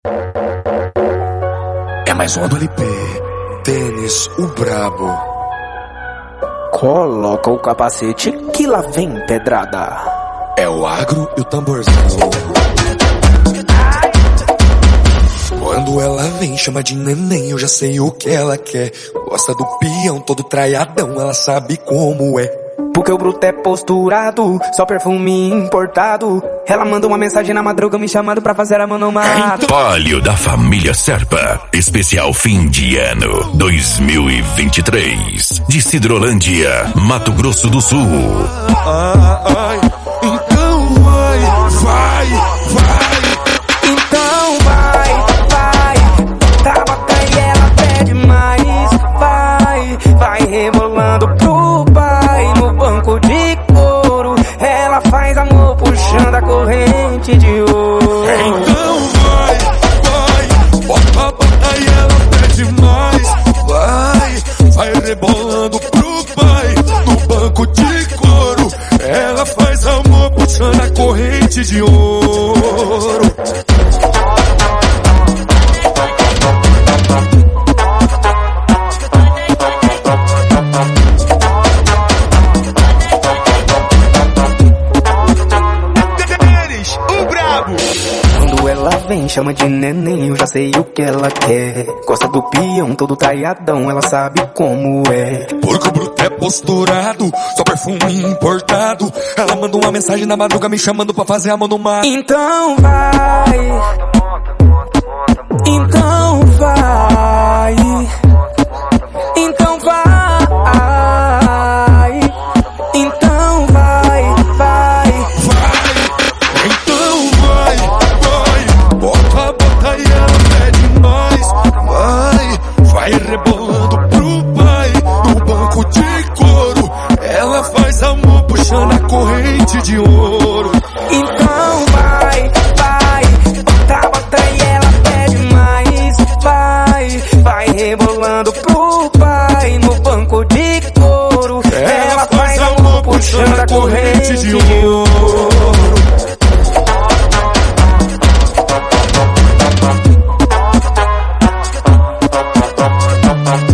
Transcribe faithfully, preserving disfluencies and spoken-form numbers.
É mais uma do L P. Tênis, o brabo. Coloca o capacete que lá vem pedrada. É o agro e o tamborzão. Quando ela vem, chama de neném, eu já sei o que ela quer. Gosta do peão, todo traiadão, ela sabe como é. Porque o bruto é posturado, só perfume importado. Ela manda uma mensagem na madruga me chamando pra fazer a manomada. Óleo da família Serpa, especial fim de ano dois mil e vinte e três, de Sidrolândia, Mato Grosso do Sul. Ai, ai, então vai, vai, vai. Então vai, vai, tá bota e ela pede mais. Vai, vai rebolando pro pai no banco de couro. Ela faz amor puxando a corrente de ouro. Então vai, vai, bota, bota e ela pede mais. Vai, vai rebolando pro pai no banco de couro. Ela faz amor puxando a corrente de ouro. Quando ela vem, chama de neném, eu já sei o que ela quer. Gosta do peão, todo traiadão, ela sabe como é. Porque o bruto é posturado, só perfume importado. Ela manda uma mensagem na madruga me chamando pra fazer a mão no mar. Então vai, então vai, então vai, então vai, vai. Então vai, vai, bota, bota e ela pede mais. Vai, vai rebolando pro pai no banco de couro. Ela faz amor puxando a corrente de ouro. Então vai, vai, bota, bota e ela pede mais. Vai, vai rebolando pro pai no banco de couro. Ela faz amor puxando a corrente de ouro. Thank you.